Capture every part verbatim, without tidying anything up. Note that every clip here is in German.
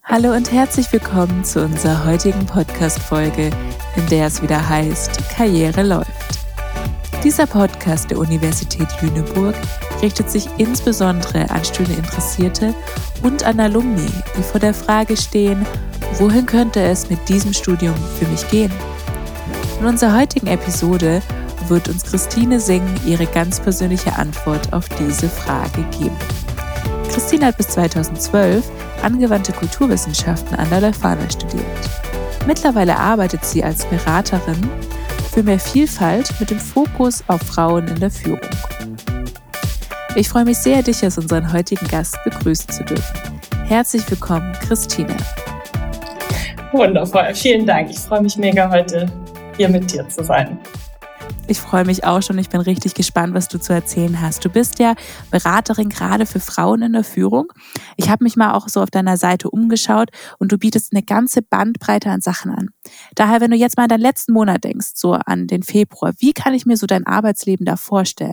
Hallo und herzlich willkommen zu unserer heutigen Podcast-Folge, in der es wieder heißt, Karriere läuft. Dieser Podcast der Universität Lüneburg richtet sich insbesondere an Studieninteressierte und an Alumni, die vor der Frage stehen, wohin könnte es mit diesem Studium für mich gehen? In unserer heutigen Episode wird uns Christine Singh ihre ganz persönliche Antwort auf diese Frage geben. Christine hat bis zweitausendzwölf angewandte Kulturwissenschaften an der Leuphana studiert. Mittlerweile arbeitet sie als Beraterin für mehr Vielfalt mit dem Fokus auf Frauen in der Führung. Ich freue mich sehr, dich als unseren heutigen Gast begrüßen zu dürfen. Herzlich willkommen, Christine. Wundervoll, vielen Dank. Ich freue mich mega, heute hier mit dir zu sein. Ich freue mich auch schon. Ich bin richtig gespannt, was du zu erzählen hast. Du bist ja Beraterin gerade für Frauen in der Führung. Ich habe mich mal auch so auf deiner Seite umgeschaut und du bietest eine ganze Bandbreite an Sachen an. Daher, wenn du jetzt mal an deinen letzten Monat denkst, so an den Februar, wie kann ich mir so dein Arbeitsleben da vorstellen?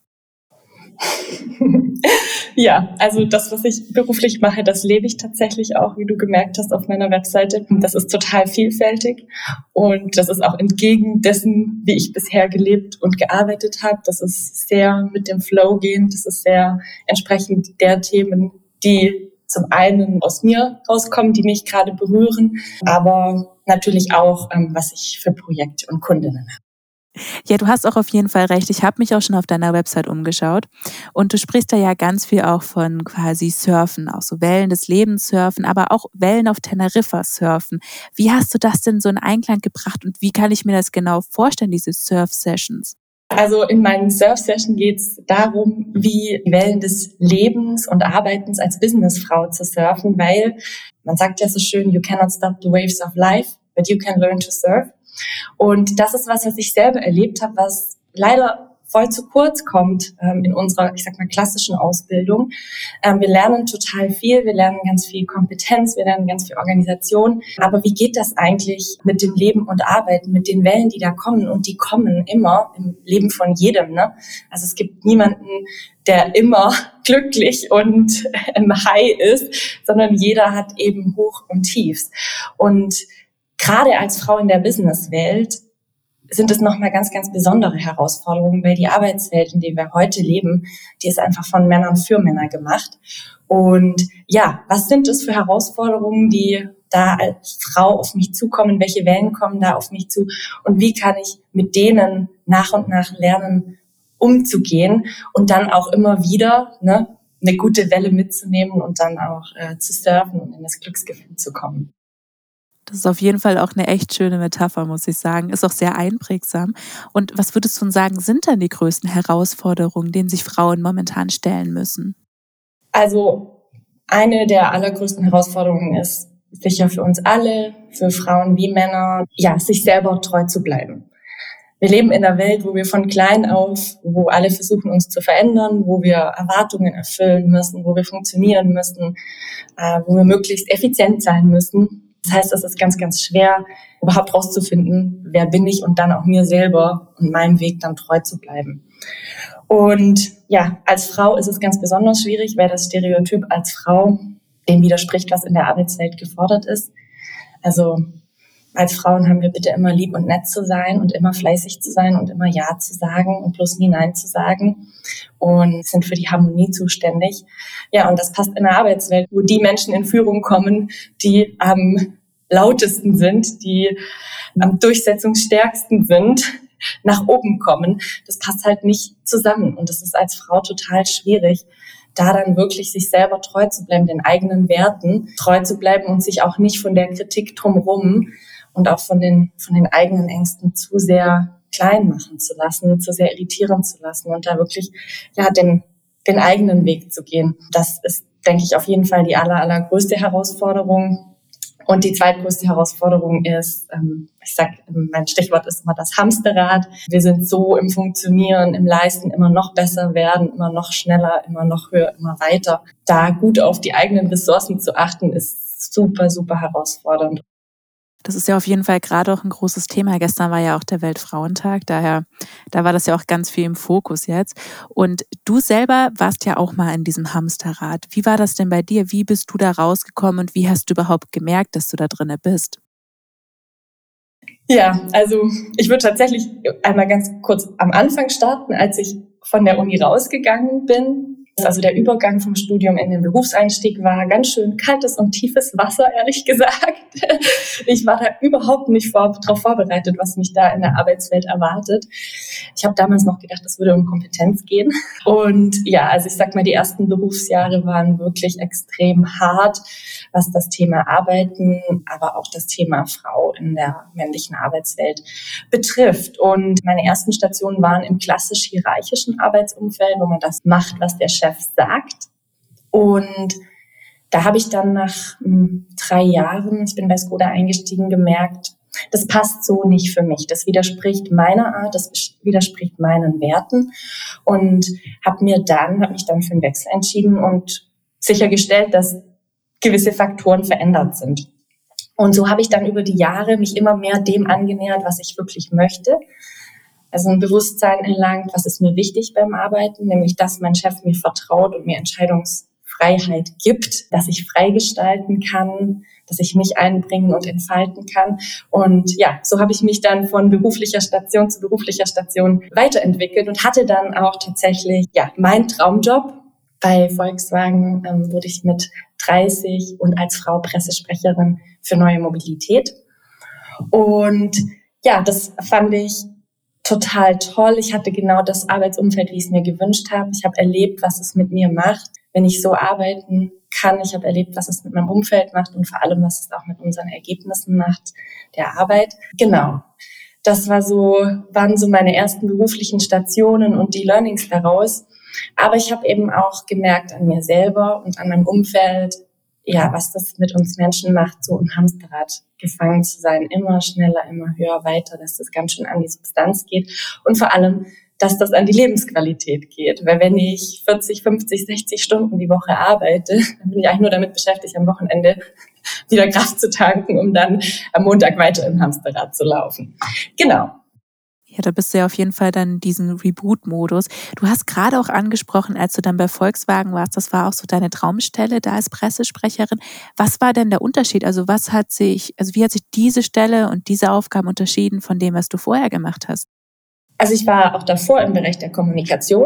Ja, also das, was ich beruflich mache, das lebe ich tatsächlich auch, wie du gemerkt hast auf meiner Webseite. Das ist total vielfältig und das ist auch entgegen dessen, wie ich bisher gelebt und gearbeitet habe. Das ist sehr mit dem Flow gehend, das ist sehr entsprechend der Themen, die zum einen aus mir rauskommen, die mich gerade berühren, aber natürlich auch, was ich für Projekte und Kundinnen habe. Ja, du hast auch auf jeden Fall recht. Ich habe mich auch schon auf deiner Website umgeschaut und du sprichst da ja ganz viel auch von quasi Surfen, auch so Wellen des Lebens surfen, aber auch Wellen auf Teneriffa surfen. Wie hast du das denn so in Einklang gebracht und wie kann ich mir das genau vorstellen, diese Surf-Sessions? Also in meinen Surf-Sessions geht es darum, wie Wellen des Lebens und Arbeitens als Businessfrau zu surfen, weil man sagt ja so schön, you cannot stop the waves of life, but you can learn to surf. Und das ist was, was ich selber erlebt habe, was leider voll zu kurz kommt ähm, in unserer, ich sag mal, klassischen Ausbildung. Ähm, wir lernen total viel, wir lernen ganz viel Kompetenz, wir lernen ganz viel Organisation. Aber wie geht das eigentlich mit dem Leben und Arbeiten, mit den Wellen, die da kommen? Und die kommen immer im Leben von jedem, ne? Also es gibt niemanden, der immer glücklich und im High ist, sondern jeder hat eben Hoch und Tiefs. Und gerade als Frau in der Businesswelt sind es nochmal ganz, ganz besondere Herausforderungen, weil die Arbeitswelt, in der wir heute leben, die ist einfach von Männern für Männer gemacht. Und ja, was sind es für Herausforderungen, die da als Frau auf mich zukommen? Welche Wellen kommen da auf mich zu? Und wie kann ich mit denen nach und nach lernen, umzugehen und dann auch immer wieder ne, eine gute Welle mitzunehmen und dann auch äh, zu surfen und in das Glücksgefühl zu kommen? Das ist auf jeden Fall auch eine echt schöne Metapher, muss ich sagen. Ist auch sehr einprägsam. Und was würdest du sagen, sind dann die größten Herausforderungen, denen sich Frauen momentan stellen müssen? Also eine der allergrößten Herausforderungen ist sicher für uns alle, für Frauen wie Männer, ja, sich selber treu zu bleiben. Wir leben in einer Welt, wo wir von klein auf, wo alle versuchen, uns zu verändern, wo wir Erwartungen erfüllen müssen, wo wir funktionieren müssen, äh, wo wir möglichst effizient sein müssen. Das heißt, es ist ganz, ganz schwer, überhaupt rauszufinden, wer bin ich und dann auch mir selber und meinem Weg dann treu zu bleiben. Und ja, als Frau ist es ganz besonders schwierig, weil das Stereotyp als Frau dem widerspricht, was in der Arbeitswelt gefordert ist. Also als Frauen haben wir bitte immer lieb und nett zu sein und immer fleißig zu sein und immer Ja zu sagen und bloß nie Nein zu sagen und sind für die Harmonie zuständig. Ja, und das passt in der Arbeitswelt, wo die Menschen in Führung kommen, die am lautesten sind, die am durchsetzungsstärksten sind, nach oben kommen. Das passt halt nicht zusammen und das ist als Frau total schwierig, da dann wirklich sich selber treu zu bleiben, den eigenen Werten treu zu bleiben und sich auch nicht von der Kritik drumherum und auch von den, von den eigenen Ängsten zu sehr klein machen zu lassen, zu sehr irritieren zu lassen und da wirklich, ja, den, den eigenen Weg zu gehen. Das ist, denke ich, auf jeden Fall die aller, allergrößte Herausforderung. Und die zweitgrößte Herausforderung ist, ähm, ich sag, mein Stichwort ist immer das Hamsterrad. Wir sind so im Funktionieren, im Leisten immer noch besser werden, immer noch schneller, immer noch höher, immer weiter. Da gut auf die eigenen Ressourcen zu achten, ist super, super herausfordernd. Das ist ja auf jeden Fall gerade auch ein großes Thema. Gestern war ja auch der Weltfrauentag, daher, da war das ja auch ganz viel im Fokus jetzt. Und du selber warst ja auch mal in diesem Hamsterrad. Wie war das denn bei dir? Wie bist du da rausgekommen und wie hast du überhaupt gemerkt, dass du da drinne bist? Ja, also ich würde tatsächlich einmal ganz kurz am Anfang starten, als ich von der Uni rausgegangen bin. Also der Übergang vom Studium in den Berufseinstieg war ganz schön kaltes und tiefes Wasser, ehrlich gesagt. Ich war da überhaupt nicht vor, darauf vorbereitet, was mich da in der Arbeitswelt erwartet. Ich habe damals noch gedacht, es würde um Kompetenz gehen. Und ja, also ich sag mal, die ersten Berufsjahre waren wirklich extrem hart, was das Thema Arbeiten, aber auch das Thema Frau in der männlichen Arbeitswelt betrifft. Und meine ersten Stationen waren im klassisch hierarchischen Arbeitsumfeld, wo man das macht, was der Chef sagt. Und da habe ich dann nach mh, drei Jahren, ich bin bei Skoda eingestiegen, gemerkt, das passt so nicht für mich. Das widerspricht meiner Art, das widerspricht meinen Werten. Und habe mir dann, habe mich dann für einen Wechsel entschieden und sichergestellt, dass gewisse Faktoren verändert sind. Und so habe ich dann über die Jahre mich immer mehr dem angenähert, was ich wirklich möchte. Also ein Bewusstsein erlangt, was ist mir wichtig beim Arbeiten, nämlich dass mein Chef mir vertraut und mir Entscheidungsfreiheit gibt, dass ich frei gestalten kann, dass ich mich einbringen und entfalten kann. Und ja, so habe ich mich dann von beruflicher Station zu beruflicher Station weiterentwickelt und hatte dann auch tatsächlich ja meinen Traumjob. Bei Volkswagen ähm, wurde ich mit dreißig und als Frau Pressesprecherin für neue Mobilität. Und ja, das fand ich total toll. Ich hatte genau das Arbeitsumfeld, wie ich es mir gewünscht habe. Ich habe erlebt, was es mit mir macht, wenn ich so arbeiten kann. Ich habe erlebt, was es mit meinem Umfeld macht und vor allem, was es auch mit unseren Ergebnissen macht, der Arbeit. Genau. Das war so, waren so meine ersten beruflichen Stationen und die Learnings daraus. Aber ich habe eben auch gemerkt an mir selber und an meinem Umfeld, ja, was das mit uns Menschen macht, so im Hamsterrad gefangen zu sein, immer schneller, immer höher, weiter, dass das ganz schön an die Substanz geht und vor allem, dass das an die Lebensqualität geht. Weil wenn ich vierzig, fünfzig, sechzig Stunden die Woche arbeite, dann bin ich eigentlich nur damit beschäftigt, am Wochenende wieder Kraft zu tanken, um dann am Montag weiter im Hamsterrad zu laufen. Genau. Ja, da bist du ja auf jeden Fall dann in diesem Reboot-Modus. Du hast gerade auch angesprochen, als du dann bei Volkswagen warst, das war auch so deine Traumstelle da als Pressesprecherin. Was war denn der Unterschied? Also was hat sich, also wie hat sich diese Stelle und diese Aufgaben unterschieden von dem, was du vorher gemacht hast? Also ich war auch davor im Bereich der Kommunikation.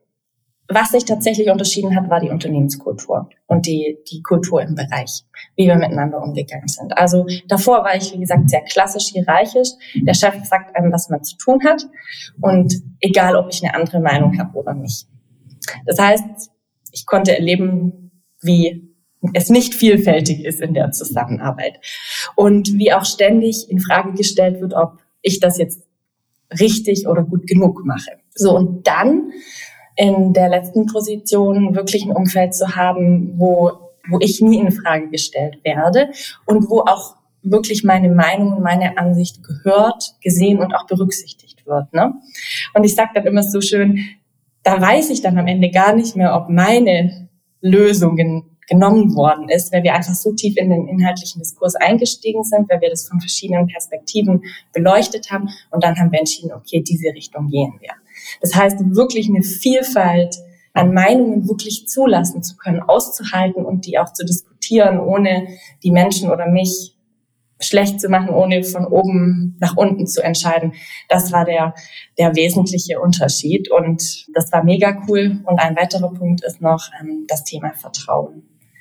Was sich tatsächlich unterschieden hat, war die Unternehmenskultur und die, die Kultur im Bereich, wie wir miteinander umgegangen sind. Also davor war ich, wie gesagt, sehr klassisch hierarchisch. Der Chef sagt einem, was man zu tun hat und egal, ob ich eine andere Meinung habe oder nicht. Das heißt, ich konnte erleben, wie es nicht vielfältig ist in der Zusammenarbeit und wie auch ständig in Frage gestellt wird, ob ich das jetzt richtig oder gut genug mache. So, und dann in der letzten Position wirklich ein Umfeld zu haben, wo, wo ich nie in Frage gestellt werde und wo auch wirklich meine Meinung und meine Ansicht gehört, gesehen und auch berücksichtigt wird. Ne? Und ich sage dann immer so schön, da weiß ich dann am Ende gar nicht mehr, ob meine Lösungen genommen worden ist, weil wir einfach so tief in den inhaltlichen Diskurs eingestiegen sind, weil wir das von verschiedenen Perspektiven beleuchtet haben und dann haben wir entschieden, okay, diese Richtung gehen wir. Das heißt, wirklich eine Vielfalt an Meinungen wirklich zulassen zu können, auszuhalten und die auch zu diskutieren, ohne die Menschen oder mich schlecht zu machen, ohne von oben nach unten zu entscheiden. Das war der, der wesentliche Unterschied und das war mega cool. Und ein weiterer Punkt ist noch ähm, das Thema Vertrauen.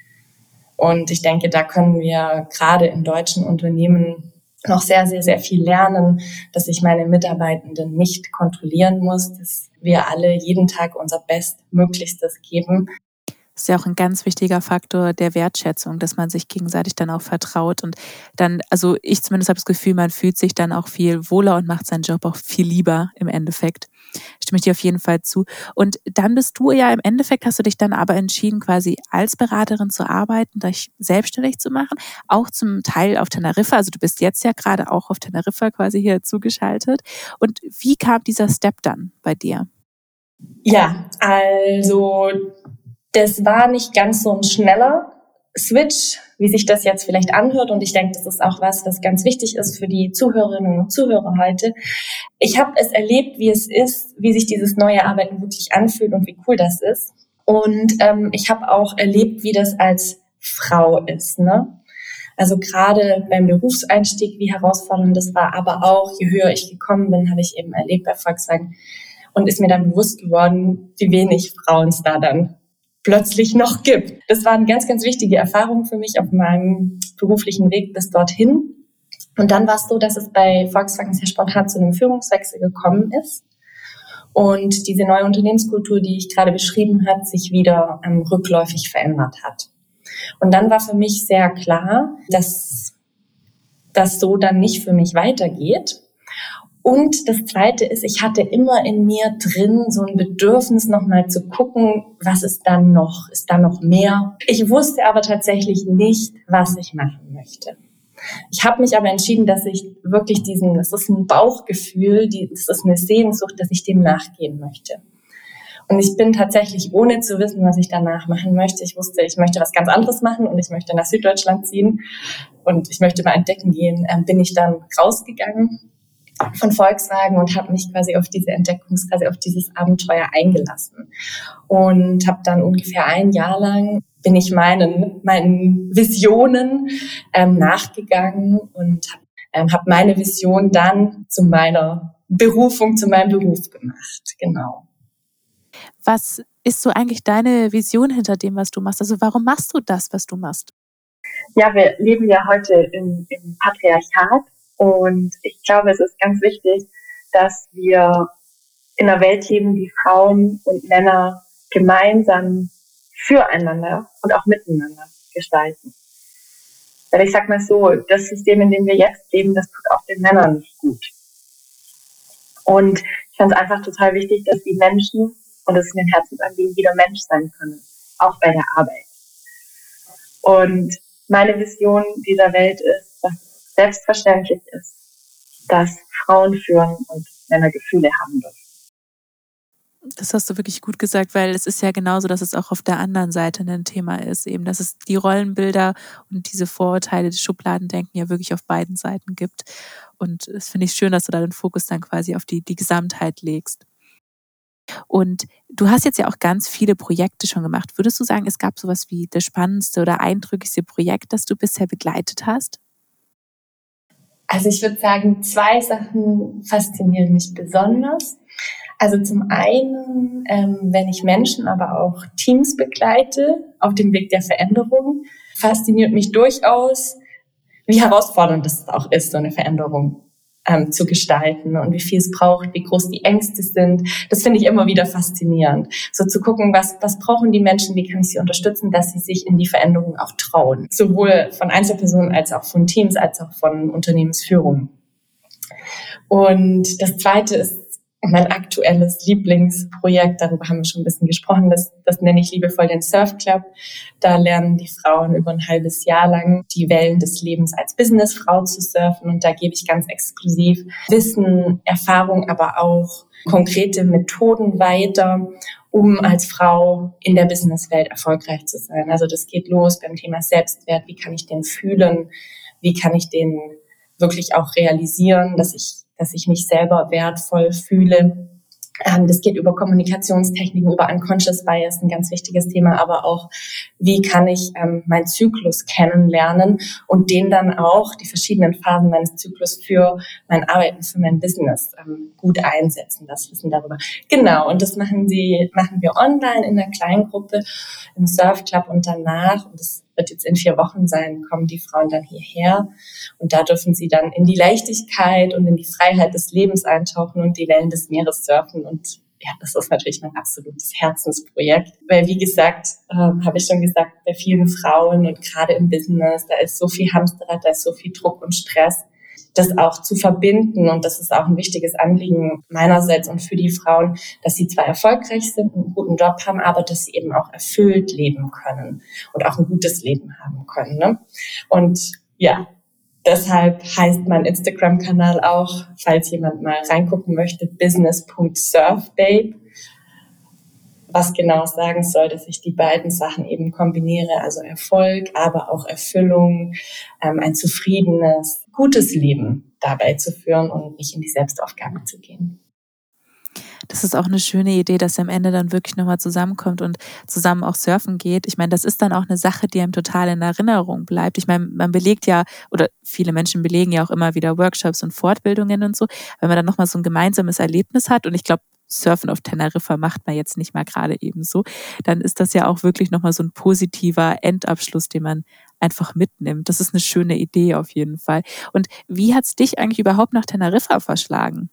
Und ich denke, da können wir gerade in deutschen Unternehmen noch sehr, sehr, sehr viel lernen, dass ich meine Mitarbeitenden nicht kontrollieren muss, dass wir alle jeden Tag unser Bestmöglichstes geben. Das ist ja auch ein ganz wichtiger Faktor der Wertschätzung, dass man sich gegenseitig dann auch vertraut und dann, also ich zumindest habe das Gefühl, man fühlt sich dann auch viel wohler und macht seinen Job auch viel lieber im Endeffekt. Stimme ich dir auf jeden Fall zu. Und dann bist du ja im Endeffekt, hast du dich dann aber entschieden, quasi als Beraterin zu arbeiten, dich selbstständig zu machen, auch zum Teil auf Teneriffa. Also du bist jetzt ja gerade auch auf Teneriffa quasi hier zugeschaltet. Und wie kam dieser Step dann bei dir? Ja, also das war nicht ganz so ein schneller Switch, wie sich das jetzt vielleicht anhört, und ich denke, das ist auch was, was ganz wichtig ist für die Zuhörerinnen und Zuhörer heute. Ich habe es erlebt, wie es ist, wie sich dieses neue Arbeiten wirklich anfühlt und wie cool das ist. Und ähm, ich habe auch erlebt, wie das als Frau ist, ne? Also gerade beim Berufseinstieg, wie herausfordernd das war, aber auch, je höher ich gekommen bin, habe ich eben erlebt bei Volkswagen und ist mir dann bewusst geworden, wie wenig Frauen es da dann plötzlich noch gibt. Das war eine ganz, ganz wichtige Erfahrung für mich auf meinem beruflichen Weg bis dorthin. Und dann war es so, dass es bei Volkswagen sehr spontan zu einem Führungswechsel gekommen ist und diese neue Unternehmenskultur, die ich gerade beschrieben habe, sich wieder ähm, rückläufig verändert hat. Und dann war für mich sehr klar, dass das so dann nicht für mich weitergeht. Und das Zweite ist, ich hatte immer in mir drin so ein Bedürfnis, nochmal zu gucken, was ist dann noch? Ist da noch mehr? Ich wusste aber tatsächlich nicht, was ich machen möchte. Ich habe mich aber entschieden, dass ich wirklich diesen, das ist ein Bauchgefühl, die, das ist eine Sehnsucht, dass ich dem nachgehen möchte. Und ich bin tatsächlich, ohne zu wissen, was ich danach machen möchte, ich wusste, ich möchte was ganz anderes machen und ich möchte nach Süddeutschland ziehen und ich möchte mal entdecken gehen, ähm, bin ich dann rausgegangen von Volkswagen und habe mich quasi auf diese Entdeckungsreise, auf dieses Abenteuer eingelassen. Und habe dann ungefähr ein Jahr lang, bin ich meinen, meinen Visionen ähm, nachgegangen und habe ähm, hab meine Vision dann zu meiner Berufung, zu meinem Beruf gemacht. Genau. Was ist so eigentlich deine Vision hinter dem, was du machst? Also warum machst du das, was du machst? Ja, wir leben ja heute im, im Patriarchat. Und ich glaube, es ist ganz wichtig, dass wir in einer Welt leben, die Frauen und Männer gemeinsam füreinander und auch miteinander gestalten. Weil ich sag mal so, das System, in dem wir jetzt leben, das tut auch den Männern nicht gut. Und ich fand es einfach total wichtig, dass die Menschen, und das ist mir ein Herzensanliegen, wieder Mensch sein können, auch bei der Arbeit. Und meine Vision dieser Welt ist, dass selbstverständlich ist, dass Frauen führen und Männer Gefühle haben dürfen. Das hast du wirklich gut gesagt, weil es ist ja genauso, dass es auch auf der anderen Seite ein Thema ist, eben, dass es die Rollenbilder und diese Vorurteile, das Schubladendenken ja wirklich auf beiden Seiten gibt. Und das finde ich schön, dass du da den Fokus dann quasi auf die, die Gesamtheit legst. Und du hast jetzt ja auch ganz viele Projekte schon gemacht. Würdest du sagen, es gab sowas wie das spannendste oder eindrücklichste Projekt, das du bisher begleitet hast? Also ich würde sagen, zwei Sachen faszinieren mich besonders. Also zum einen, ähm, wenn ich Menschen, aber auch Teams begleite auf dem Weg der Veränderung, fasziniert mich durchaus, wie herausfordernd es auch ist, so eine Veränderung ähm, zu gestalten und wie viel es braucht, wie groß die Ängste sind. Das finde ich immer wieder faszinierend. So zu gucken, was, was brauchen die Menschen, wie kann ich sie unterstützen, dass sie sich in die Veränderung auch trauen. Sowohl von Einzelpersonen als auch von Teams, als auch von Unternehmensführung. Und das Zweite ist mein aktuelles Lieblingsprojekt, darüber haben wir schon ein bisschen gesprochen, das, das nenne ich liebevoll den Surf Club. Da lernen die Frauen über ein halbes Jahr lang die Wellen des Lebens als Businessfrau zu surfen und da gebe ich ganz exklusiv Wissen, Erfahrung, aber auch konkrete Methoden weiter, um als Frau in der Businesswelt erfolgreich zu sein. Also das geht los beim Thema Selbstwert, wie kann ich den fühlen, wie kann ich den wirklich auch realisieren, dass ich dass ich mich selber wertvoll fühle. Ähm, das geht über Kommunikationstechniken, über Unconscious Bias, ein ganz wichtiges Thema, aber auch, wie kann ich ähm, meinen Zyklus kennenlernen und den dann auch, die verschiedenen Phasen meines Zyklus für mein Arbeiten, für mein Business ähm, gut einsetzen, das Wissen darüber. Genau, und das machen sie, machen wir online in einer kleinen Gruppe im Surf Club und danach, und das wird jetzt in vier Wochen sein, kommen die Frauen dann hierher und da dürfen sie dann in die Leichtigkeit und in die Freiheit des Lebens eintauchen und die Wellen des Meeres surfen und ja, das ist natürlich mein absolutes Herzensprojekt, weil wie gesagt, äh, habe ich schon gesagt, bei vielen Frauen und gerade im Business, da ist so viel Hamsterrad, da ist so viel Druck und Stress, das auch zu verbinden und das ist auch ein wichtiges Anliegen meinerseits und für die Frauen, dass sie zwar erfolgreich sind, einen guten Job haben, aber dass sie eben auch erfüllt leben können und auch ein gutes Leben haben können. Ne? Und ja, deshalb heißt mein Instagram-Kanal auch, falls jemand mal reingucken möchte, business punkt surfbabe, was genau sagen soll, dass ich die beiden Sachen eben kombiniere, also Erfolg, aber auch Erfüllung, ähm, ein zufriedenes, gutes Leben dabei zu führen und nicht in die Selbstaufgabe zu gehen. Das ist auch eine schöne Idee, dass ihr am Ende dann wirklich nochmal zusammenkommt und zusammen auch surfen geht. Ich meine, das ist dann auch eine Sache, die einem total in Erinnerung bleibt. Ich meine, man belegt ja, oder viele Menschen belegen ja auch immer wieder Workshops und Fortbildungen und so, wenn man dann nochmal so ein gemeinsames Erlebnis hat. Und ich glaube, Surfen auf Teneriffa macht man jetzt nicht mal gerade eben so, dann ist das ja auch wirklich nochmal so ein positiver Endabschluss, den man einfach mitnimmt. Das ist eine schöne Idee auf jeden Fall. Und wie hat's dich eigentlich überhaupt nach Teneriffa verschlagen?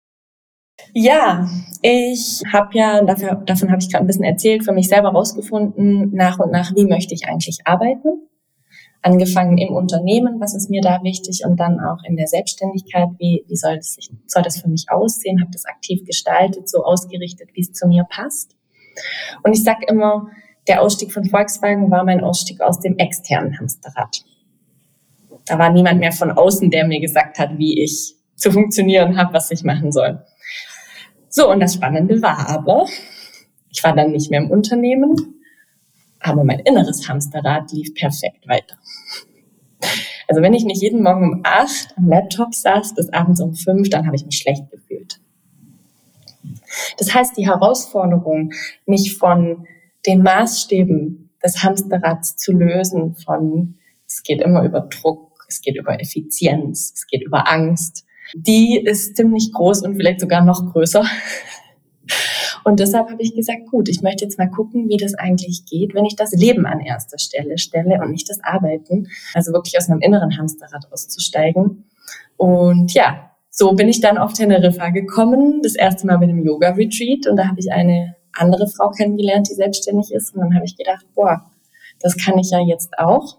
Ja, ich habe ja, dafür, davon habe ich gerade ein bisschen erzählt, für mich selber rausgefunden, nach und nach, wie möchte ich eigentlich arbeiten. Angefangen im Unternehmen, was ist mir da wichtig, und dann auch in der Selbstständigkeit, wie, wie soll, das, soll das für mich aussehen, habe das aktiv gestaltet, so ausgerichtet, wie es zu mir passt. Und ich sage immer, der Ausstieg von Volkswagen war mein Ausstieg aus dem externen Hamsterrad. Da war niemand mehr von außen, der mir gesagt hat, wie ich zu funktionieren habe, was ich machen soll. So, und das Spannende war aber, ich war dann nicht mehr im Unternehmen, aber mein inneres Hamsterrad lief perfekt weiter. Also wenn ich nicht jeden Morgen um acht am Laptop saß bis abends um fünf, dann habe ich mich schlecht gefühlt. Das heißt, die Herausforderung, mich von den Maßstäben des Hamsterrads zu lösen, von es geht immer über Druck, es geht über Effizienz, es geht über Angst, die ist ziemlich groß und vielleicht sogar noch größer. Und deshalb habe ich gesagt, gut, ich möchte jetzt mal gucken, wie das eigentlich geht, wenn ich das Leben an erster Stelle stelle und nicht das Arbeiten. Also wirklich aus meinem inneren Hamsterrad auszusteigen. Und ja, so bin ich dann auf Teneriffa gekommen, das erste Mal mit einem Yoga-Retreat. Und da habe ich eine andere Frau kennengelernt, die selbstständig ist. Und dann habe ich gedacht, boah, das kann ich ja jetzt auch.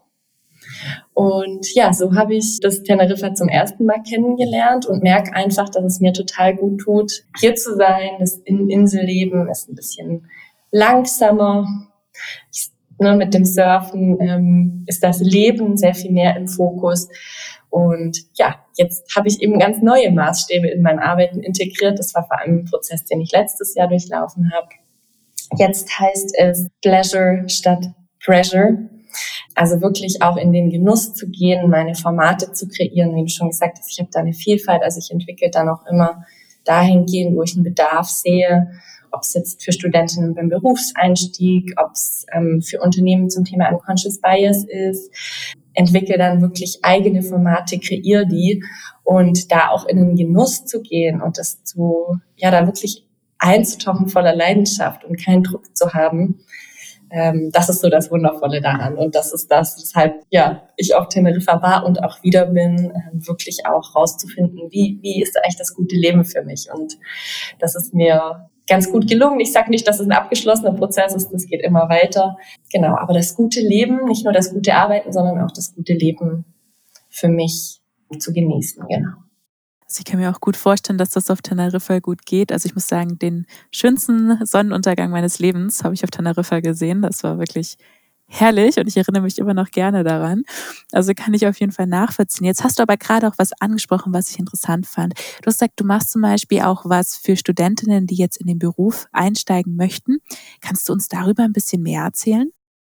Und ja, so habe ich das Teneriffa zum ersten Mal kennengelernt und merke einfach, dass es mir total gut tut, hier zu sein. Das Inselleben ist ein bisschen langsamer. Ich, ne, mit dem Surfen ähm, ist das Leben sehr viel mehr im Fokus. Und ja, jetzt habe ich eben ganz neue Maßstäbe in mein Arbeiten integriert. Das war vor allem ein Prozess, den ich letztes Jahr durchlaufen habe. Jetzt heißt es Pleasure statt Pressure. Also wirklich auch in den Genuss zu gehen, meine Formate zu kreieren, wie du schon gesagt hast, ich habe da eine Vielfalt, also ich entwickle dann auch immer dahingehend, wo ich einen Bedarf sehe, ob es jetzt für Studentinnen beim Berufseinstieg, ob es ähm, für Unternehmen zum Thema Unconscious Bias ist, entwickle dann wirklich eigene Formate, kreiere die, und da auch in den Genuss zu gehen und das zu, ja, da wirklich einzutauchen voller Leidenschaft und keinen Druck zu haben. Ähm, das ist so das Wundervolle daran, und das ist das, weshalb ja ich auf Teneriffa war und auch wieder bin, ähm, wirklich auch rauszufinden, wie wie ist eigentlich das gute Leben für mich, und das ist mir ganz gut gelungen. Ich sage nicht, dass es ein abgeschlossener Prozess ist, das geht immer weiter, genau, aber das gute Leben, nicht nur das gute Arbeiten, sondern auch das gute Leben für mich zu genießen, genau. Also ich kann mir auch gut vorstellen, dass das auf Teneriffa gut geht. Also ich muss sagen, den schönsten Sonnenuntergang meines Lebens habe ich auf Teneriffa gesehen. Das war wirklich herrlich und ich erinnere mich immer noch gerne daran. Also kann ich auf jeden Fall nachvollziehen. Jetzt hast du aber gerade auch was angesprochen, was ich interessant fand. Du hast gesagt, du machst zum Beispiel auch was für Studentinnen, die jetzt in den Beruf einsteigen möchten. Kannst du uns darüber ein bisschen mehr erzählen?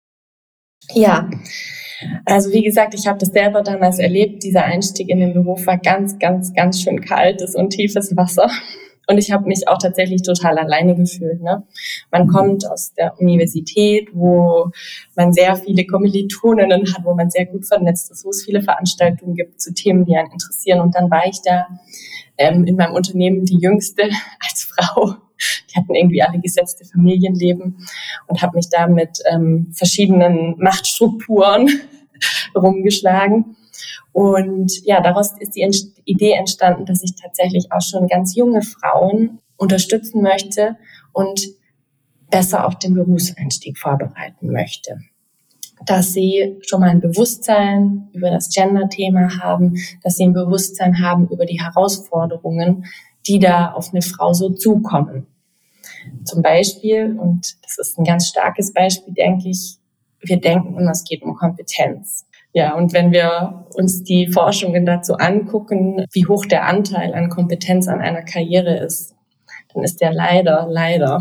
Ja, also wie gesagt, ich habe das selber damals erlebt. Dieser Einstieg in den Beruf war ganz, ganz, ganz schön kaltes und tiefes Wasser. Und ich habe mich auch tatsächlich total alleine gefühlt. Ne? Man kommt aus der Universität, wo man sehr viele Kommilitoninnen hat, wo man sehr gut vernetzt ist, wo es viele Veranstaltungen gibt zu Themen, die einen interessieren. Und dann war ich da ähm, in meinem Unternehmen die Jüngste als Frau. Die hatten irgendwie alle gesetzte Familienleben und habe mich da mit ähm, verschiedenen Machtstrukturen rumgeschlagen. Und ja, daraus ist die Ent- Idee entstanden, dass ich tatsächlich auch schon ganz junge Frauen unterstützen möchte und besser auf den Berufseinstieg vorbereiten möchte. Dass sie schon mal ein Bewusstsein über das Gender-Thema haben, dass sie ein Bewusstsein haben über die Herausforderungen, die da auf eine Frau so zukommen. Zum Beispiel, und das ist ein ganz starkes Beispiel, denke ich, wir denken immer, es geht um Kompetenz. Ja, und wenn wir uns die Forschungen dazu angucken, wie hoch der Anteil an Kompetenz an einer Karriere ist, dann ist der leider, leider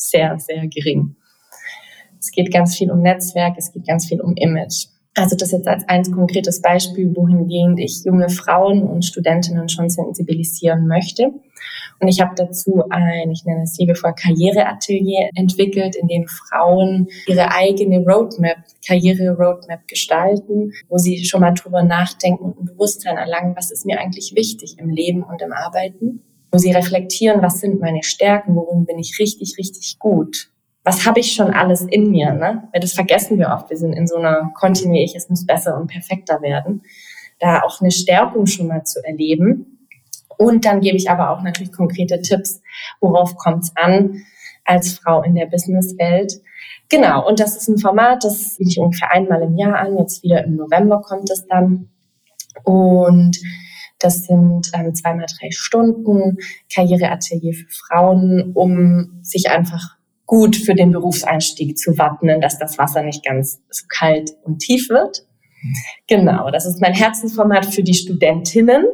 sehr, sehr gering. Es geht ganz viel um Netzwerk, es geht ganz viel um Image. Also das jetzt als ein konkretes Beispiel, wohingehend ich junge Frauen und Studentinnen schon sensibilisieren möchte. Und ich habe dazu ein, ich nenne es liebevoll Karriereatelier entwickelt, in dem Frauen ihre eigene Roadmap, Karriere-Roadmap gestalten, wo sie schon mal drüber nachdenken und ein Bewusstsein erlangen, was ist mir eigentlich wichtig im Leben und im Arbeiten. Wo sie reflektieren, was sind meine Stärken, worin bin ich richtig, richtig gut. Was habe ich schon alles in mir, ne? Weil das vergessen wir oft. Wir sind in so einer kontinuierlich, es muss besser und perfekter werden. Da auch eine Stärkung schon mal zu erleben. Und dann gebe ich aber auch natürlich konkrete Tipps, worauf kommt es an als Frau in der Businesswelt. Genau, und das ist ein Format, das biete ich ungefähr einmal im Jahr an. Jetzt wieder im November kommt es dann. Und das sind ähm, zweimal drei Stunden Karriereatelier für Frauen, um sich einfach gut für den Berufseinstieg zu wappnen, dass das Wasser nicht ganz so kalt und tief wird. Genau, das ist mein Herzensformat für die Studentinnen.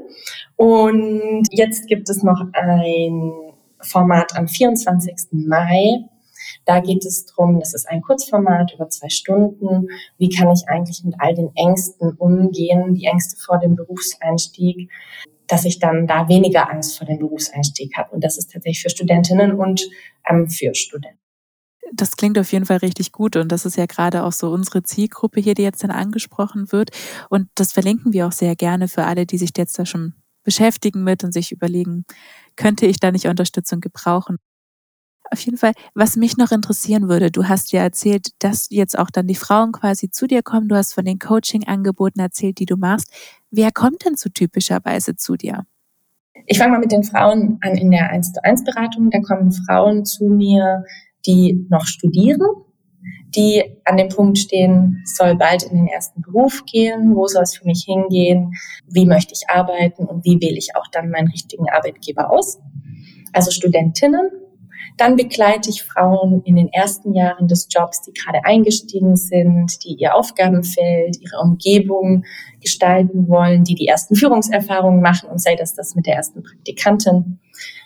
Und jetzt gibt es noch ein Format am vierundzwanzigsten Mai. Da geht es darum, das ist ein Kurzformat über zwei Stunden. Wie kann ich eigentlich mit all den Ängsten umgehen, die Ängste vor dem Berufseinstieg, dass ich dann da weniger Angst vor dem Berufseinstieg habe. Und das ist tatsächlich für Studentinnen und ähm, für Studenten. Das klingt auf jeden Fall richtig gut und das ist ja gerade auch so unsere Zielgruppe hier, die jetzt dann angesprochen wird. Und das verlinken wir auch sehr gerne für alle, die sich jetzt da schon beschäftigen mit und sich überlegen, könnte ich da nicht Unterstützung gebrauchen? Auf jeden Fall, was mich noch interessieren würde, du hast ja erzählt, dass jetzt auch dann die Frauen quasi zu dir kommen. Du hast von den Coaching-Angeboten erzählt, die du machst. Wer kommt denn so typischerweise zu dir? Ich fange mal mit den Frauen an in der eins zu eins Beratung. Da kommen Frauen zu mir, die noch studieren, die an dem Punkt stehen, soll bald in den ersten Beruf gehen, wo soll es für mich hingehen, wie möchte ich arbeiten und wie wähle ich auch dann meinen richtigen Arbeitgeber aus. Also Studentinnen. Dann begleite ich Frauen in den ersten Jahren des Jobs, die gerade eingestiegen sind, die ihr Aufgabenfeld, ihre Umgebung gestalten wollen, die die ersten Führungserfahrungen machen und sei das das mit der ersten Praktikantin,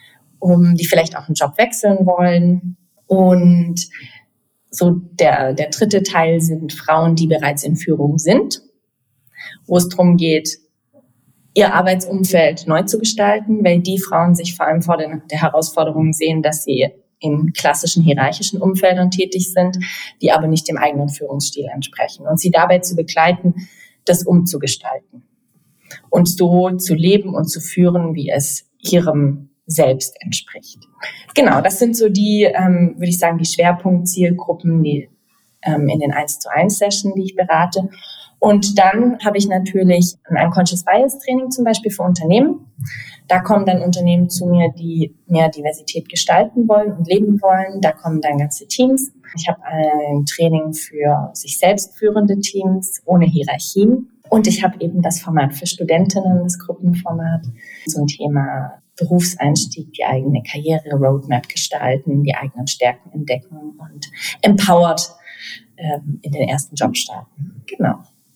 um die vielleicht auch einen Job wechseln wollen. Und so der, der dritte Teil sind Frauen, die bereits in Führung sind, wo es darum geht, ihr Arbeitsumfeld neu zu gestalten, weil die Frauen sich vor allem vor der, der Herausforderung sehen, dass sie in klassischen hierarchischen Umfeldern tätig sind, die aber nicht dem eigenen Führungsstil entsprechen. Und sie dabei zu begleiten, das umzugestalten und so zu leben und zu führen, wie es ihrem Selbst entspricht. Genau, das sind so die, ähm, würde ich sagen, die Schwerpunktzielgruppen, die ähm, in den eins zu eins Sessions, die ich berate. Und dann habe ich natürlich ein Unconscious Bias Training zum Beispiel für Unternehmen. Da kommen dann Unternehmen zu mir, die mehr Diversität gestalten wollen und leben wollen. Da kommen dann ganze Teams. Ich habe ein Training für sich selbst führende Teams ohne Hierarchien. Und ich habe eben das Format für Studentinnen, das Gruppenformat zum Thema Berufseinstieg, die eigene Karriere-Roadmap gestalten, die eigenen Stärken entdecken und empowered ähm, in den ersten Job starten. Genau.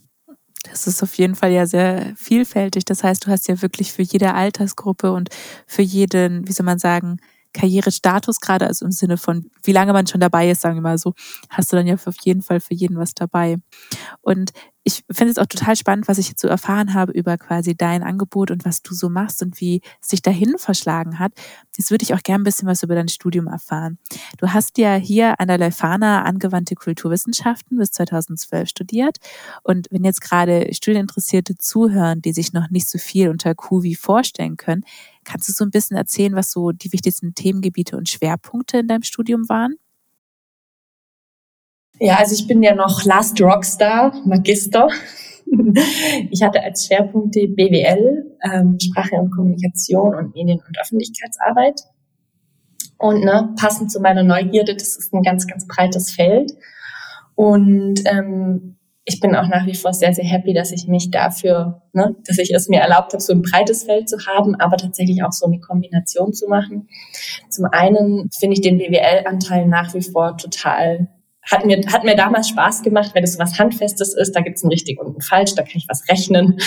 Das ist auf jeden Fall ja sehr vielfältig. Das heißt, du hast ja wirklich für jede Altersgruppe und für jeden, wie soll man sagen, Karrierestatus gerade, also im Sinne von, wie lange man schon dabei ist, sagen wir mal so, hast du dann ja auf jeden Fall für jeden was dabei. Und ich finde es auch total spannend, was ich jetzt so erfahren habe über quasi dein Angebot und was du so machst und wie es sich dahin verschlagen hat. Jetzt würde ich auch gerne ein bisschen was über dein Studium erfahren. Du hast ja hier an der Leuphana angewandte Kulturwissenschaften bis zweitausendzwölf studiert. Und wenn jetzt gerade Studieninteressierte zuhören, die sich noch nicht so viel unter Q V vorstellen können, kannst du so ein bisschen erzählen, was so die wichtigsten Themengebiete und Schwerpunkte in deinem Studium waren? Ja, also ich bin ja noch Last Rockstar, Magister. Ich hatte als Schwerpunkte B W L, ähm, Sprache und Kommunikation und Medien- und Öffentlichkeitsarbeit. Und ne, passend zu meiner Neugierde, das ist ein ganz, ganz breites Feld. Und ähm, ich bin auch nach wie vor sehr, sehr happy, dass ich mich dafür, ne, dass ich es mir erlaubt habe, so ein breites Feld zu haben, aber tatsächlich auch so eine Kombination zu machen. Zum einen finde ich den B W L-Anteil nach wie vor total Hat mir, hat mir damals Spaß gemacht, wenn es was Handfestes ist, da gibt es ein richtig und ein falsch, da kann ich was rechnen,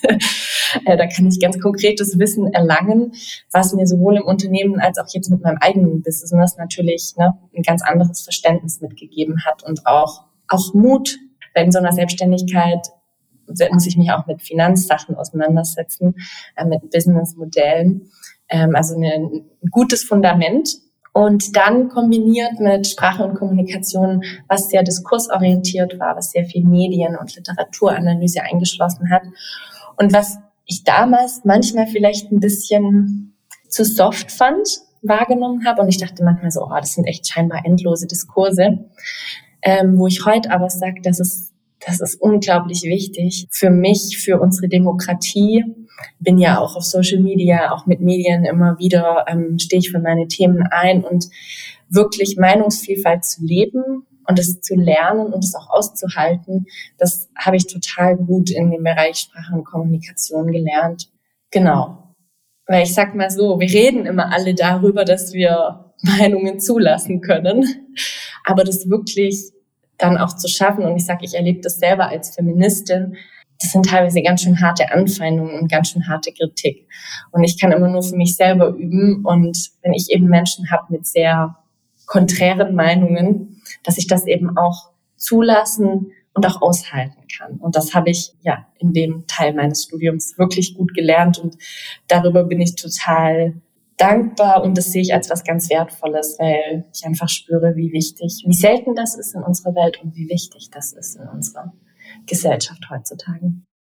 da kann ich ganz konkretes Wissen erlangen, was mir sowohl im Unternehmen als auch jetzt mit meinem eigenen Business natürlich ne, ein ganz anderes Verständnis mitgegeben hat und auch, auch Mut. Weil in so einer Selbstständigkeit muss ich mich auch mit Finanzsachen auseinandersetzen, äh, mit Businessmodellen, ähm, also eine, ein gutes Fundament. Und dann kombiniert mit Sprache und Kommunikation, was sehr diskursorientiert war, was sehr viel Medien- und Literaturanalyse eingeschlossen hat. Und was ich damals manchmal vielleicht ein bisschen zu soft fand, wahrgenommen habe. Und ich dachte manchmal so, oh, das sind echt scheinbar endlose Diskurse. Ähm, wo ich heute aber sage, das ist, das ist unglaublich wichtig für mich, für unsere Demokratie. Bin ja auch auf Social Media, auch mit Medien immer wieder, ähm, stehe ich für meine Themen ein und wirklich Meinungsvielfalt zu leben und es zu lernen und es auch auszuhalten, das habe ich total gut in dem Bereich Sprache und Kommunikation gelernt. Genau. Weil ich sag mal so, wir reden immer alle darüber, dass wir Meinungen zulassen können, aber das wirklich dann auch zu schaffen, und ich sage, ich erlebe das selber als Feministin, das sind teilweise ganz schön harte Anfeindungen und ganz schön harte Kritik. Und ich kann immer nur für mich selber üben. Und wenn ich eben Menschen habe mit sehr konträren Meinungen, dass ich das eben auch zulassen und auch aushalten kann. Und das habe ich ja in dem Teil meines Studiums wirklich gut gelernt. Und darüber bin ich total dankbar. Und das sehe ich als was ganz Wertvolles, weil ich einfach spüre, wie wichtig, wie selten das ist in unserer Welt und wie wichtig das ist in unserer Gesellschaft heutzutage.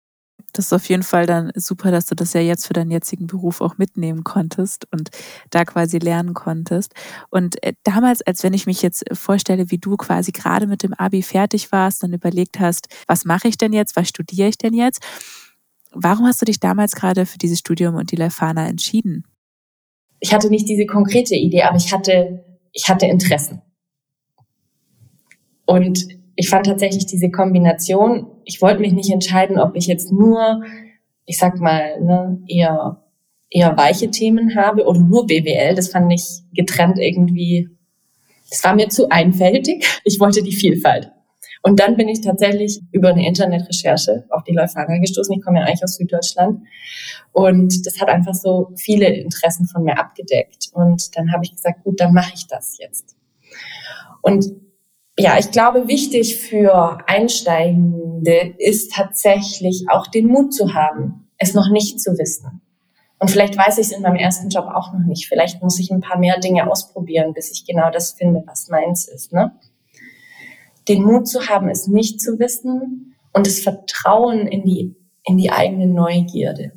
Das ist auf jeden Fall dann super, dass du das ja jetzt für deinen jetzigen Beruf auch mitnehmen konntest und da quasi lernen konntest. Und damals, als wenn ich mich jetzt vorstelle, wie du quasi gerade mit dem Abi fertig warst und überlegt hast, was mache ich denn jetzt, was studiere ich denn jetzt? Warum hast du dich damals gerade für dieses Studium und die Leuphana entschieden? Ich hatte nicht diese konkrete Idee, aber ich hatte, ich hatte Interessen. Und ich fand tatsächlich diese Kombination, ich wollte mich nicht entscheiden, ob ich jetzt nur, ich sag mal, ne, eher, eher weiche Themen habe oder nur B W L. Das fand ich getrennt irgendwie, das war mir zu einfältig. Ich wollte die Vielfalt. Und dann bin ich tatsächlich über eine Internetrecherche auf die Leuphana gestoßen. Ich komme ja eigentlich aus Süddeutschland. Und das hat einfach so viele Interessen von mir abgedeckt. Und dann habe ich gesagt, gut, dann mache ich das jetzt. Und ja, ich glaube, wichtig für Einsteigende ist tatsächlich auch den Mut zu haben, es noch nicht zu wissen. Und vielleicht weiß ich es in meinem ersten Job auch noch nicht. Vielleicht muss ich ein paar mehr Dinge ausprobieren, bis ich genau das finde, was meins ist, ne? Den Mut zu haben, es nicht zu wissen und das Vertrauen in die, in die eigene Neugierde.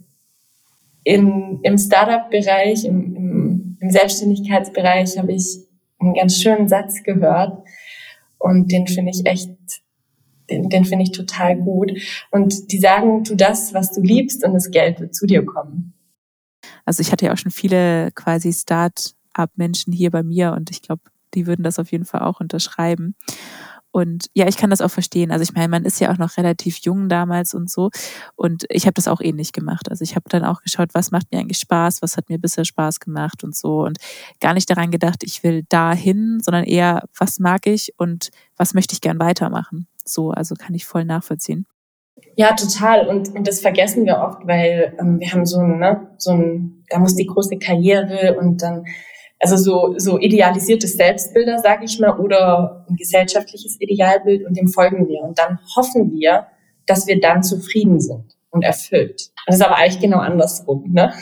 In, im Startup-Bereich, im, im, im Selbstständigkeitsbereich habe ich einen ganz schönen Satz gehört. Und den finde ich echt, den, den finde ich total gut. Und die sagen, tu das, was du liebst, und das Geld wird zu dir kommen. Also ich hatte ja auch schon viele quasi Start-up-Menschen hier bei mir und ich glaube, die würden das auf jeden Fall auch unterschreiben. Und ja, ich kann das auch verstehen. Also ich meine, man ist ja auch noch relativ jung damals und so. Und ich habe das auch ähnlich gemacht. Also ich habe dann auch geschaut, was macht mir eigentlich Spaß, was hat mir bisher Spaß gemacht und so. Und gar nicht daran gedacht, ich will dahin, sondern eher, was mag ich und was möchte ich gern weitermachen. So, also kann ich voll nachvollziehen. Ja, total. Und, und das vergessen wir oft, weil ähm, wir haben so ein, ne, so ein, da muss die große Karriere und dann Also so, so idealisierte Selbstbilder, sage ich mal, oder ein gesellschaftliches Idealbild, und dem folgen wir. Und dann hoffen wir, dass wir dann zufrieden sind und erfüllt. Das ist aber eigentlich genau andersrum, ne?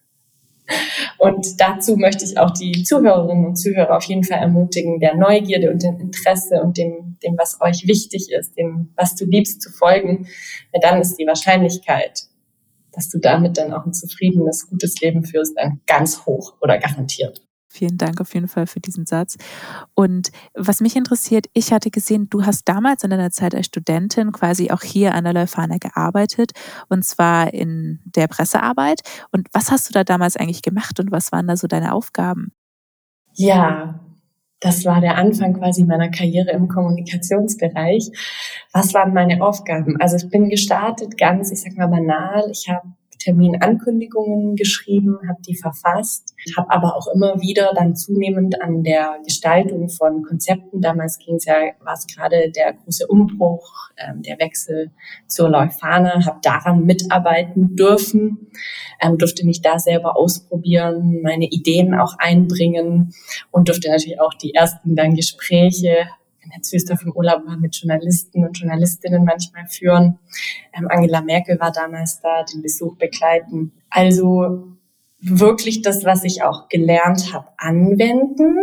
Und dazu möchte ich auch die Zuhörerinnen und Zuhörer auf jeden Fall ermutigen, der Neugierde und dem Interesse und dem, dem, was euch wichtig ist, dem, was du liebst, zu folgen. Weil dann ist die Wahrscheinlichkeit, dass du damit dann auch ein zufriedenes, gutes Leben führst, dann ganz hoch oder garantiert. Vielen Dank auf jeden Fall für diesen Satz. Und was mich interessiert, ich hatte gesehen, du hast damals in deiner Zeit als Studentin quasi auch hier an der Leuphana gearbeitet, und zwar in der Pressearbeit. Und was hast du da damals eigentlich gemacht und was waren da so deine Aufgaben? Ja, das war der Anfang quasi meiner Karriere im Kommunikationsbereich. Was waren meine Aufgaben? Also ich bin gestartet ganz, ich sag mal banal, ich habe Terminankündigungen geschrieben, habe die verfasst, habe aber auch immer wieder dann zunehmend an der Gestaltung von Konzepten, damals ging es ja, war es gerade der große Umbruch, ähm, der Wechsel zur Leuphana, habe daran mitarbeiten dürfen, ähm, durfte mich da selber ausprobieren, meine Ideen auch einbringen und durfte natürlich auch die ersten dann Gespräche, wenn Herr Züster im Urlaub war, mit Journalisten und Journalistinnen manchmal führen. Ähm, Angela Merkel war damals da, den Besuch begleiten. Also wirklich das, was ich auch gelernt habe, anwenden,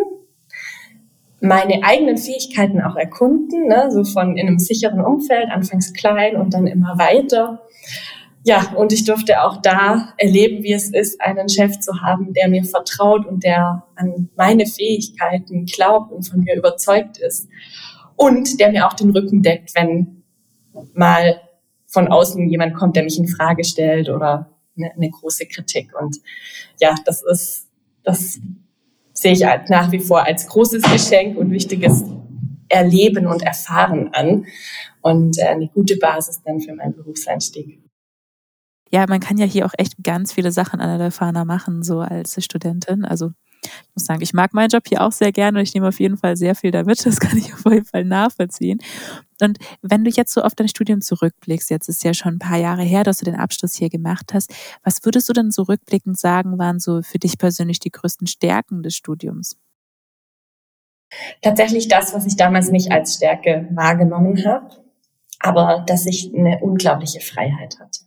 meine eigenen Fähigkeiten auch erkunden, ne? So von in einem sicheren Umfeld, anfangs klein und dann immer weiter. Ja, und ich durfte auch da erleben, wie es ist, einen Chef zu haben, der mir vertraut und der an meine Fähigkeiten glaubt und von mir überzeugt ist. Und der mir auch den Rücken deckt, wenn mal von außen jemand kommt, der mich in Frage stellt oder eine, eine große Kritik. Und ja, das ist, das sehe ich halt nach wie vor als großes Geschenk und wichtiges Erleben und Erfahren an. Und eine gute Basis dann für meinen Berufseinstieg. Ja, man kann ja hier auch echt ganz viele Sachen an der Leuphana machen, so als Studentin. Also ich muss sagen, ich mag meinen Job hier auch sehr gerne und ich nehme auf jeden Fall sehr viel damit. Das kann ich auf jeden Fall nachvollziehen. Und wenn du jetzt so auf dein Studium zurückblickst, jetzt ist ja schon ein paar Jahre her, dass du den Abschluss hier gemacht hast, was würdest du denn so rückblickend sagen, waren so für dich persönlich die größten Stärken des Studiums? Tatsächlich das, was ich damals nicht als Stärke wahrgenommen habe, aber dass ich eine unglaubliche Freiheit hatte.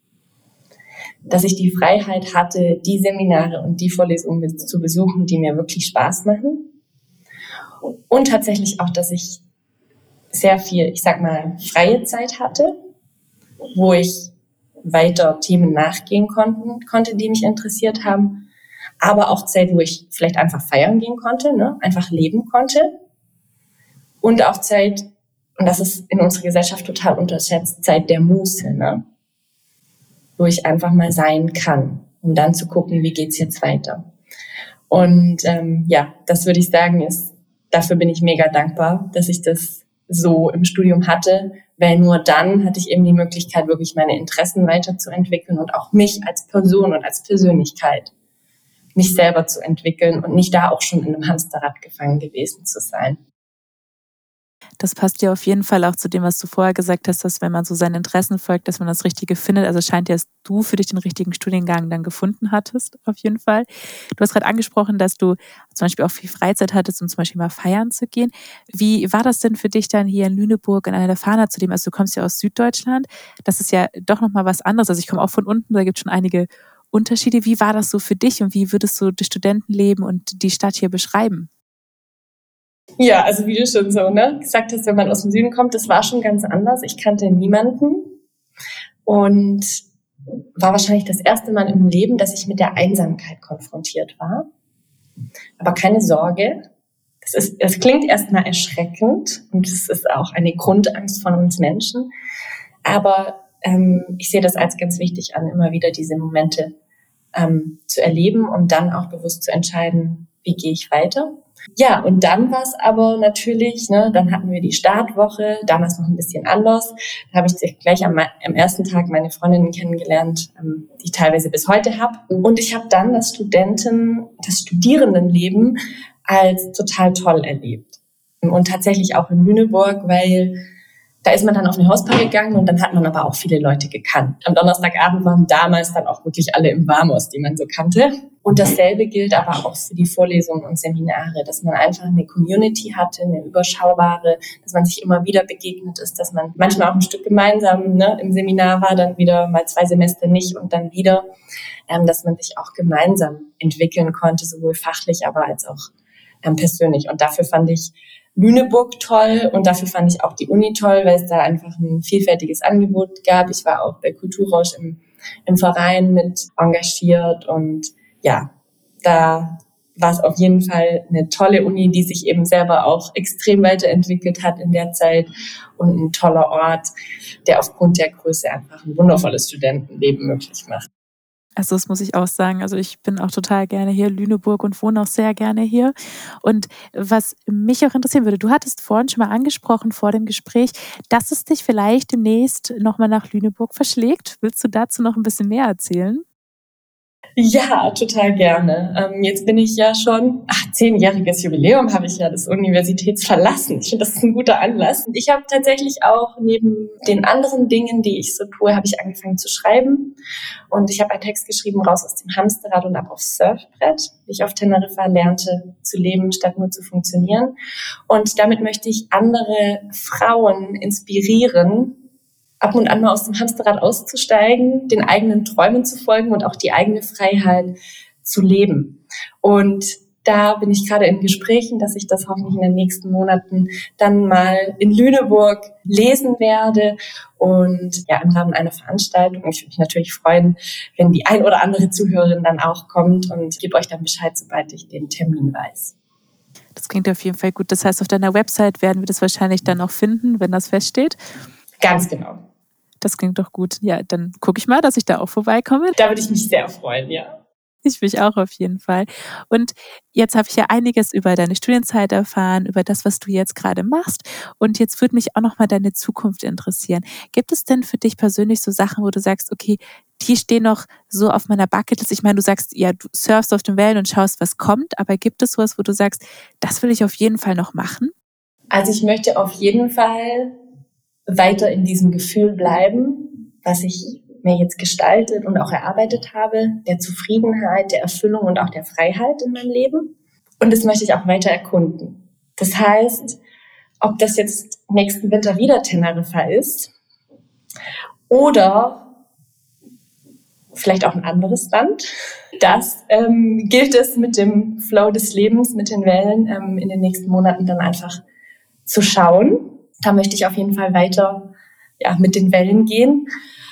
Dass ich die Freiheit hatte, die Seminare und die Vorlesungen zu besuchen, die mir wirklich Spaß machen. Und tatsächlich auch, dass ich sehr viel, ich sag mal, freie Zeit hatte, wo ich weiter Themen nachgehen konnten, konnte, die mich interessiert haben. Aber auch Zeit, wo ich vielleicht einfach feiern gehen konnte, ne? Einfach leben konnte. Und auch Zeit, und das ist in unserer Gesellschaft total unterschätzt, Zeit der Muße, ne? Wo ich einfach mal sein kann, um dann zu gucken, wie geht's jetzt weiter. Und ähm, ja, das würde ich sagen, ist, dafür bin ich mega dankbar, dass ich das so im Studium hatte, weil nur dann hatte ich eben die Möglichkeit, wirklich meine Interessen weiterzuentwickeln und auch mich als Person und als Persönlichkeit, mich selber zu entwickeln und nicht da auch schon in einem Hamsterrad gefangen gewesen zu sein. Das passt ja auf jeden Fall auch zu dem, was du vorher gesagt hast, dass wenn man so seinen Interessen folgt, dass man das Richtige findet. Also scheint ja, dass du für dich den richtigen Studiengang dann gefunden hattest, auf jeden Fall. Du hast gerade angesprochen, dass du zum Beispiel auch viel Freizeit hattest, um zum Beispiel mal feiern zu gehen. Wie war das denn für dich dann hier in Lüneburg in einer Leuphana zu leben? Also du kommst ja aus Süddeutschland. Das ist ja doch nochmal was anderes. Also ich komme auch von unten, da gibt es schon einige Unterschiede. Wie war das so für dich und wie würdest du das Studentenleben und die Stadt hier beschreiben? Ja, also wie du schon so ne, gesagt hast, wenn man aus dem Süden kommt, das war schon ganz anders. Ich kannte niemanden und war wahrscheinlich das erste Mal im Leben, dass ich mit der Einsamkeit konfrontiert war. Aber keine Sorge, das ist, das klingt erstmal erschreckend und es ist auch eine Grundangst von uns Menschen. Aber ähm, ich sehe das als ganz wichtig an, immer wieder diese Momente ähm, zu erleben, um dann auch bewusst zu entscheiden, wie gehe ich weiter. Ja, und dann war es aber natürlich, ne, dann hatten wir die Startwoche, damals noch ein bisschen anders. Da habe ich gleich am, am ersten Tag meine Freundinnen kennengelernt, ähm, die ich teilweise bis heute habe. Und ich habe dann das Studenten, das Studierendenleben als total toll erlebt. Und tatsächlich auch in Lüneburg, weil da ist man dann auf eine Hausparty gegangen und dann hat man aber auch viele Leute gekannt. Am Donnerstagabend waren damals dann auch wirklich alle im Warmos, die man so kannte. Und dasselbe gilt aber auch für die Vorlesungen und Seminare, dass man einfach eine Community hatte, eine überschaubare, dass man sich immer wieder begegnet ist, dass man manchmal auch ein Stück gemeinsam ne, im Seminar war, dann wieder mal zwei Semester nicht und dann wieder, ähm, dass man sich auch gemeinsam entwickeln konnte, sowohl fachlich, aber als auch ähm, persönlich. Und dafür fand ich Lüneburg toll und dafür fand ich auch die Uni toll, weil es da einfach ein vielfältiges Angebot gab. Ich war auch bei Kulturrausch im, im Verein mit engagiert und ja, da war es auf jeden Fall eine tolle Uni, die sich eben selber auch extrem weiterentwickelt hat in der Zeit und ein toller Ort, der aufgrund der Größe einfach ein wundervolles Studentenleben möglich macht. Also das muss ich auch sagen. Also ich bin auch total gerne hier in Lüneburg und wohne auch sehr gerne hier. Und was mich auch interessieren würde, du hattest vorhin schon mal angesprochen vor dem Gespräch, dass es dich vielleicht demnächst nochmal nach Lüneburg verschlägt. Willst du dazu noch ein bisschen mehr erzählen? Ja, total gerne. Ähm, jetzt bin ich ja schon, ach, zehnjähriges Jubiläum habe ich ja das Universitäts verlassen. Ich finde, das ist ein guter Anlass. Ich habe tatsächlich auch neben den anderen Dingen, die ich so tue, habe ich angefangen zu schreiben. Und ich habe einen Text geschrieben, raus aus dem Hamsterrad und ab aufs Surfbrett, wie ich auf Teneriffa lernte zu leben, statt nur zu funktionieren. Und damit möchte ich andere Frauen inspirieren, ab und an mal aus dem Hamsterrad auszusteigen, den eigenen Träumen zu folgen und auch die eigene Freiheit zu leben. Und da bin ich gerade in Gesprächen, dass ich das hoffentlich in den nächsten Monaten dann mal in Lüneburg lesen werde und ja, im Rahmen einer Veranstaltung. Ich würde mich natürlich freuen, wenn die ein oder andere Zuhörerin dann auch kommt und gebe euch dann Bescheid, sobald ich den Termin weiß. Das klingt auf jeden Fall gut. Das heißt, auf deiner Website werden wir das wahrscheinlich dann auch finden, wenn das feststeht. Ganz genau. Das klingt doch gut. Ja, dann gucke ich mal, dass ich da auch vorbeikomme. Da würde ich mich sehr freuen, ja. Ich mich auch auf jeden Fall. Und jetzt habe ich ja einiges über deine Studienzeit erfahren, über das, was du jetzt gerade machst. Und jetzt würde mich auch noch mal deine Zukunft interessieren. Gibt es denn für dich persönlich so Sachen, wo du sagst, okay, die stehen noch so auf meiner Bucketlist? Ich meine, du sagst, ja, du surfst auf den Wellen und schaust, was kommt. Aber gibt es sowas, wo du sagst, das will ich auf jeden Fall noch machen? Also ich möchte auf jeden Fall weiter in diesem Gefühl bleiben, was ich mir jetzt gestaltet und auch erarbeitet habe, der Zufriedenheit, der Erfüllung und auch der Freiheit in meinem Leben. Und das möchte ich auch weiter erkunden. Das heißt, ob das jetzt nächsten Winter wieder Teneriffa ist oder vielleicht auch ein anderes Land, das ähm, gilt es mit dem Flow des Lebens, mit den Wellen ähm, in den nächsten Monaten dann einfach zu schauen. Da möchte ich auf jeden Fall weiter ja, mit den Wellen gehen.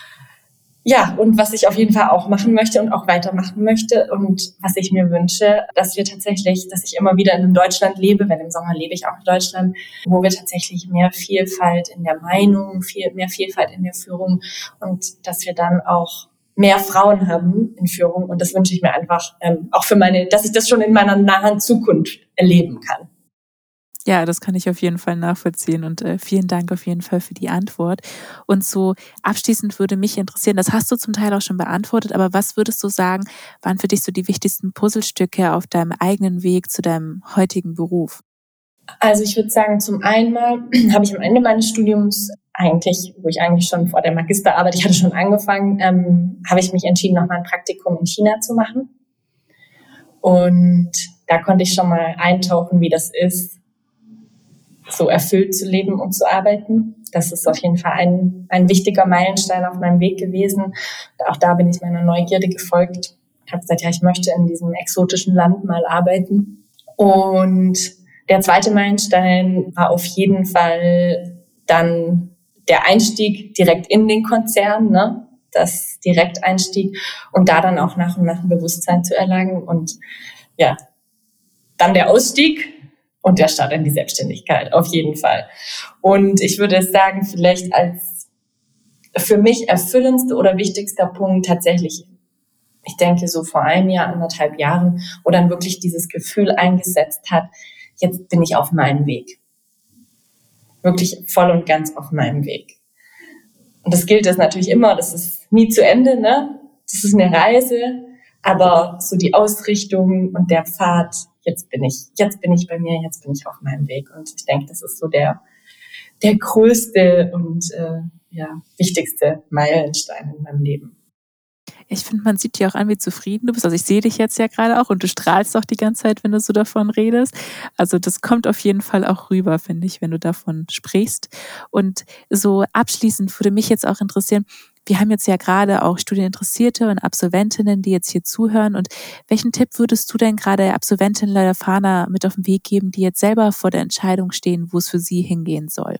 Ja, und was ich auf jeden Fall auch machen möchte und auch weitermachen möchte und was ich mir wünsche, dass wir tatsächlich, dass ich immer wieder in einem Deutschland lebe, weil im Sommer lebe ich auch in Deutschland, wo wir tatsächlich mehr Vielfalt in der Meinung, viel, mehr Vielfalt in der Führung und dass wir dann auch mehr Frauen haben in Führung. Und das wünsche ich mir einfach ähm, auch für meine, dass ich das schon in meiner nahen Zukunft erleben kann. Ja, das kann ich auf jeden Fall nachvollziehen und äh, vielen Dank auf jeden Fall für die Antwort. Und so abschließend würde mich interessieren, das hast du zum Teil auch schon beantwortet, aber was würdest du sagen, waren für dich so die wichtigsten Puzzlestücke auf deinem eigenen Weg zu deinem heutigen Beruf? Also ich würde sagen, zum einen mal habe ich am Ende meines Studiums eigentlich, wo ich eigentlich schon vor der Magisterarbeit, ich hatte schon angefangen, ähm, habe ich mich entschieden, nochmal ein Praktikum in China zu machen. Und da konnte ich schon mal eintauchen, wie das ist, so erfüllt zu leben und zu arbeiten. Das ist auf jeden Fall ein, ein wichtiger Meilenstein auf meinem Weg gewesen. Auch da bin ich meiner Neugierde gefolgt. Ich habe gesagt, ja, ich möchte in diesem exotischen Land mal arbeiten. Und der zweite Meilenstein war auf jeden Fall dann der Einstieg direkt in den Konzern, ne? Das Direkteinstieg und da dann auch nach und nach ein Bewusstsein zu erlangen und ja, dann der Ausstieg. Und der Start in die Selbstständigkeit, auf jeden Fall. Und ich würde sagen, vielleicht als für mich erfüllendster oder wichtigster Punkt tatsächlich, ich denke so vor einem Jahr, anderthalb Jahren, wo dann wirklich dieses Gefühl eingesetzt hat, jetzt bin ich auf meinem Weg. Wirklich voll und ganz auf meinem Weg. Und das gilt es natürlich immer, das ist nie zu Ende, ne? Das ist eine Reise, aber so die Ausrichtung und der Pfad, jetzt bin ich, jetzt bin ich bei mir, jetzt bin ich auf meinem Weg. Und ich denke, das ist so der, der größte und äh, ja, wichtigste Meilenstein in meinem Leben. Ich finde, man sieht dir auch an, wie zufrieden du bist. Also ich sehe dich jetzt ja gerade auch und du strahlst auch die ganze Zeit, wenn du so davon redest. Also das kommt auf jeden Fall auch rüber, finde ich, wenn du davon sprichst. Und so abschließend würde mich jetzt auch interessieren, wir haben jetzt ja gerade auch Studieninteressierte und Absolventinnen, die jetzt hier zuhören. Und welchen Tipp würdest du denn gerade Absolventinnen der Leuphana mit auf den Weg geben, die jetzt selber vor der Entscheidung stehen, wo es für sie hingehen soll?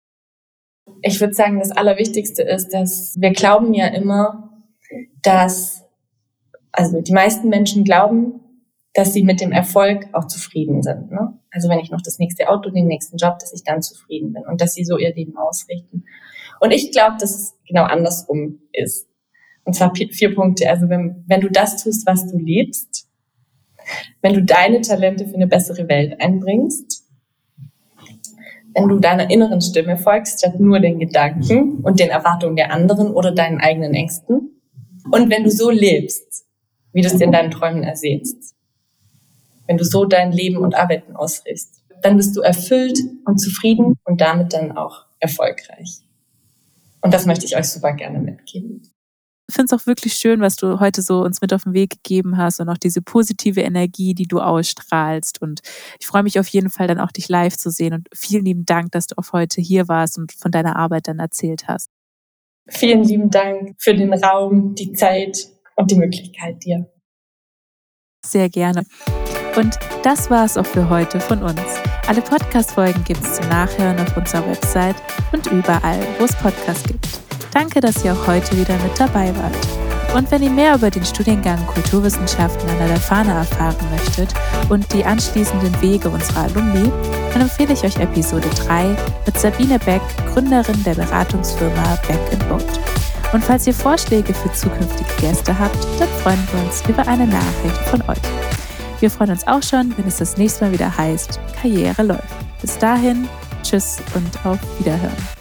Ich würde sagen, das Allerwichtigste ist, dass wir glauben ja immer, dass, also die meisten Menschen glauben, dass sie mit dem Erfolg auch zufrieden sind. Ne? Also wenn ich noch das nächste Auto, den nächsten Job, dass ich dann zufrieden bin und dass sie so ihr Leben ausrichten. Und ich glaube, dass es genau andersrum ist. Und zwar vier Punkte. Also wenn, wenn du das tust, was du liebst, wenn du deine Talente für eine bessere Welt einbringst, wenn du deiner inneren Stimme folgst, statt nur den Gedanken und den Erwartungen der anderen oder deinen eigenen Ängsten. Und wenn du so lebst, wie du es dir in deinen Träumen ersehnst. Wenn du so dein Leben und Arbeiten ausrichtest, dann bist du erfüllt und zufrieden und damit dann auch erfolgreich. Und das möchte ich euch super gerne mitgeben. Ich finde es auch wirklich schön, was du heute so uns mit auf den Weg gegeben hast und auch diese positive Energie, die du ausstrahlst. Und ich freue mich auf jeden Fall dann auch, dich live zu sehen. Und vielen lieben Dank, dass du auch heute hier warst und von deiner Arbeit dann erzählt hast. Vielen lieben Dank für den Raum, die Zeit und die Möglichkeit dir. Sehr gerne. Und das war es auch für heute von uns. Alle Podcast-Folgen gibt es zum Nachhören auf unserer Website und überall, wo es Podcasts gibt. Danke, dass ihr auch heute wieder mit dabei wart. Und wenn ihr mehr über den Studiengang Kulturwissenschaften an der Leuphana erfahren möchtet und die anschließenden Wege unserer Alumni, dann empfehle ich euch Episode drei mit Sabine Beck, Gründerin der Beratungsfirma Beck and Boat. Und falls ihr Vorschläge für zukünftige Gäste habt, dann freuen wir uns über eine Nachricht von euch. Wir freuen uns auch schon, wenn es das nächste Mal wieder heißt, Karriere läuft. Bis dahin, tschüss und auf Wiederhören.